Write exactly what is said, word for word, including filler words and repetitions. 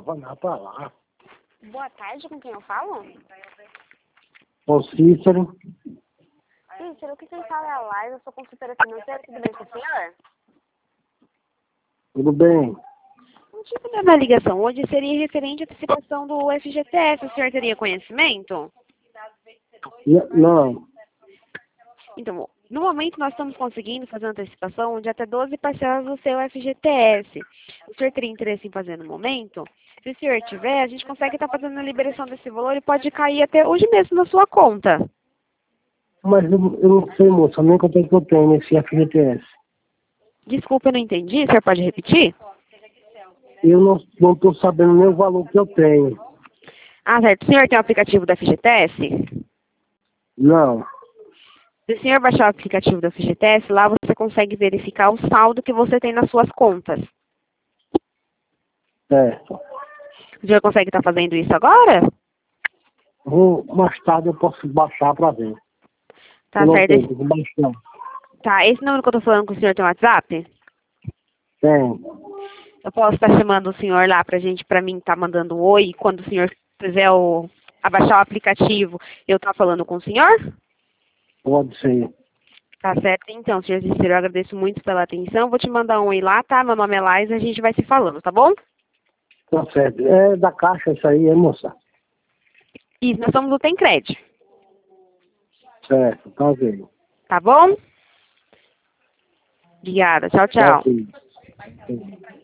vai lá pra lá. Boa tarde, com quem eu falo? Ô Cícero, Cícero, o que quem fala é a Laila, eu sou consultora financeira, tudo bem com o senhor? tudo bem? O motivo da minha ligação hoje seria referente à antecipação do F G T S, o senhor teria conhecimento? N- Não, Então, no momento nós estamos conseguindo fazer uma antecipação de até doze parcelas do seu F G T S. O senhor teria interesse em fazer no momento? Se o senhor tiver, a gente consegue estar fazendo a liberação desse valor e pode cair até hoje mesmo na sua conta. mas eu, eu não sei, moça, nem quanto é que eu tenho nesse F G T S. Desculpa, eu não entendi. O senhor pode repetir? Eu não não estou sabendo nem o valor que eu tenho. Ah, certo. O senhor tem o aplicativo do F G T S? Não, Se o senhor baixar o aplicativo do F G T S, lá você consegue verificar o saldo que você tem nas suas contas. certo. O senhor consegue estar fazendo isso agora? Vou, mais tarde eu posso baixar para ver. Tá Eu não certo. tenho, Esse, tem que baixar. tá, esse número que eu tô falando com o senhor tem WhatsApp? Tem, Eu posso estar chamando o senhor lá pra gente, pra mim, tá mandando um oi, e quando o senhor fizer o, abaixar o aplicativo, eu tá falando com o senhor? pode ser. Tá certo, então, senhor Cícero, eu agradeço muito pela atenção. Vou te mandar um oi lá, tá? Meu nome é Laís, a gente vai se falando, tá bom? Tá certo. É da Caixa isso aí, é, moça? Isso, nós somos o Tem Crédito, Certo, tá ok. tá bom? Obrigada, tchau, Tá tchau. ok.